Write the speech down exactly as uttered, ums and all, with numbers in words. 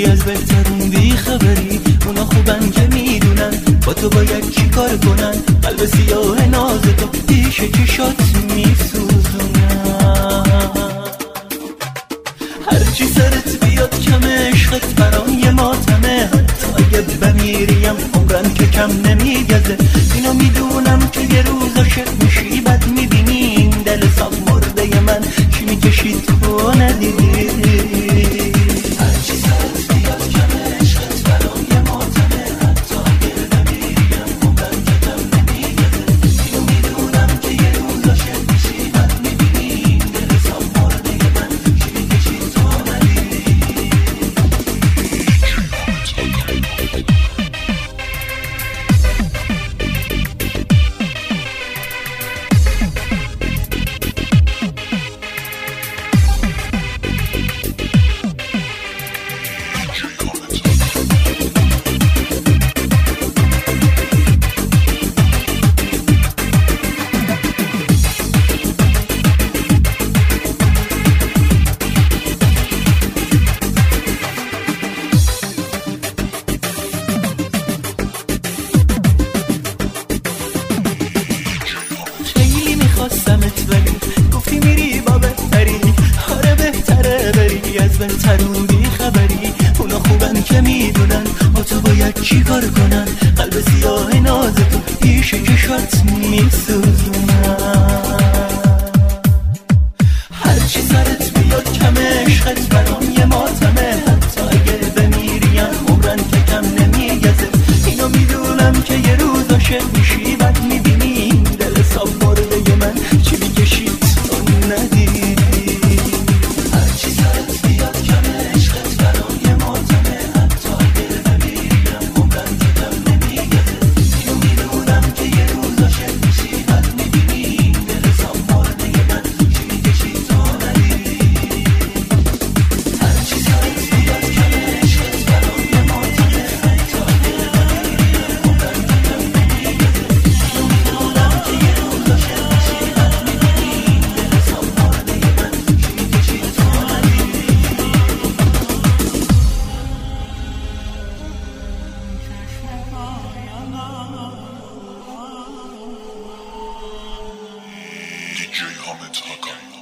بری از بهترون بی خبری. اونا خوبن که میدونن با تو باید چی کار کنن. قلب سیاه ناز تو پیش چشات میسوزونن. هرچی سرت بیاد کم عشقت برام یه ماتمه. حتی اگه بمیریم عمرم که کم نمیگذه. اینو میدونم که یه روز عاشق میشی بد میبینی دل صاف مرده من چی میکشی تو ندیدی. هرچی سرت بیاد کم عشقت برام یه ماتمه. حتی اگه بمیریم عمرم که کم نمیگذه. اینو میدونم که یه روز عاشق میشی بد میبینی دل صاف مرده من چی میکشی تو ندیدی. خواستمت ولی گفتی میری با بهتری. آره بهتره بری از بهترون بی خبری. اونا خوبن که میدونن با تو باید چی کار کنن. قلب سیاه ناز تو پیش چشات میسوزونن. هرچی سرت بیاد کم عشقت برام یه ماتمه. حتی اگه بمیریم عمرن که کم نمیگذه. اینو میدونم که یه روز عاشق میشی بد میبینی دل صاف مرده من چی میکشی تو ندیدی. هرچی سرت بیاد کم عشقت برام یه ماتمه. حتی اگه بمیریم عمرم که کم نمیگذه. اینو میدونم که یه روز عاشق میشی بد میبینی دل صاف مرده من چی میکشی تو ندیدی. هرچی سرت بیاد کم عشقت برام یه ماتمه. حتی اگه بمیریم عمرم که کم نمیگذه. اینو میدونم که یه روز عاشق میشی بد میبینی دل صاف مرده من چی میکشی تو ندیدی. دی جی Hamid Hakan.